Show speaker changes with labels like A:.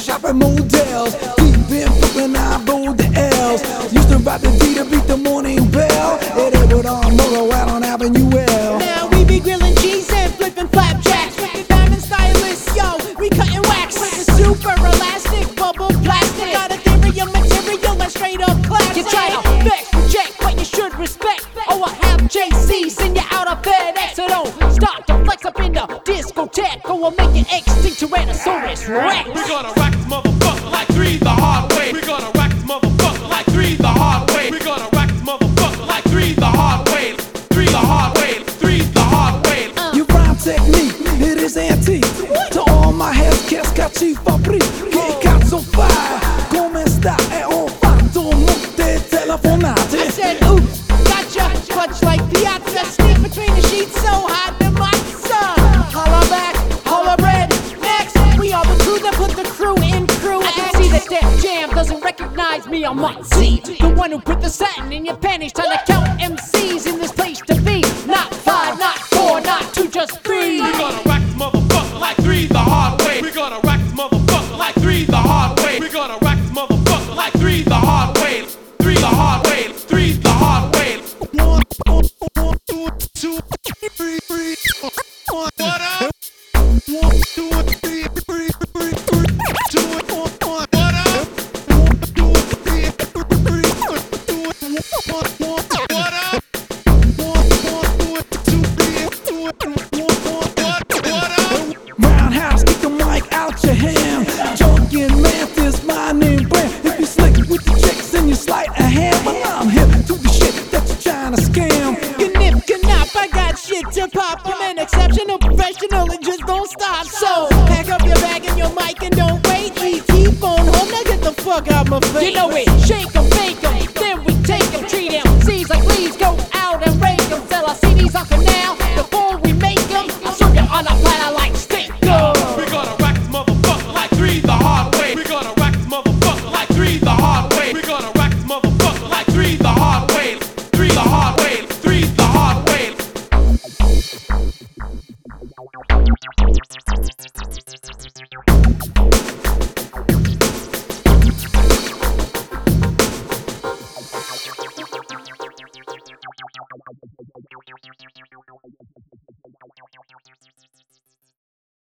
A: shopping models. Deep in Brooklyn, I rode the L's. Used to ride the D to beat the morning bell. It would on motor out on Avenue L.
B: Now we be grilling cheese and flipping flapjacks with the diamond stylist, yo. We cutting wax with the super elastic bubble plastic. Got a theory of material and straight up classic. You try to vex, reject, but you should respect. Oh, I have JC, send you out of FedEx. So don't start to flex up in the discotheque, or we'll make you extinct Tyrannosaurus Rex.
C: We're gonna rock this motherfucker like 3 the hard way. We're gonna rock this motherfucker like 3 the hard way. We're gonna rock this motherfucker like 3 the hard way. 3 the hard way. 3 the hard way.
A: Your rhyme technique, it is antique. To all my heads, che scacci fabri. Che cazzo fai? Come sta? E ho fatto molte telefonate.
B: I said, oops, gotcha, clutch like Piazza. Sneak between the sheets, so hot the matza. Holla back, holla bread. Next, we are the crew that put the crew in crew. I can see that Def Jam doesn't recognize me on my Z. The one who put the satin in your panties, trying to count MCs in this place to be. Not 5, not 4, not 2, just 3.
C: We're gonna rock this motherfucker like 3 the hard way. We're gonna rock this motherfucker like 3 the hard way. We're gonna rock this motherfucker like 3 the hard way. 3 the hard way. 3 the hard way. 1, 2, 3, 3. What up? 1, 2, 3, 3, 3, 3, 2, 1. What up? 1, 2, 3, 3, 2, 1. What up? 1, 2, 3, 2, 1. What up?
A: Roundhouse, kick the mic out your hand. Junkin' Math is my name brand. If you slick with the chicks and you sleight a hand, well, I'm hip to the shit that you're trying to scam.
B: Knip, knop, I got shit to pop. I'm an exceptional professional and just don't stop. So, pack up your bag and your mic and don't wait. Keep on home, now get the fuck out my face. You know it,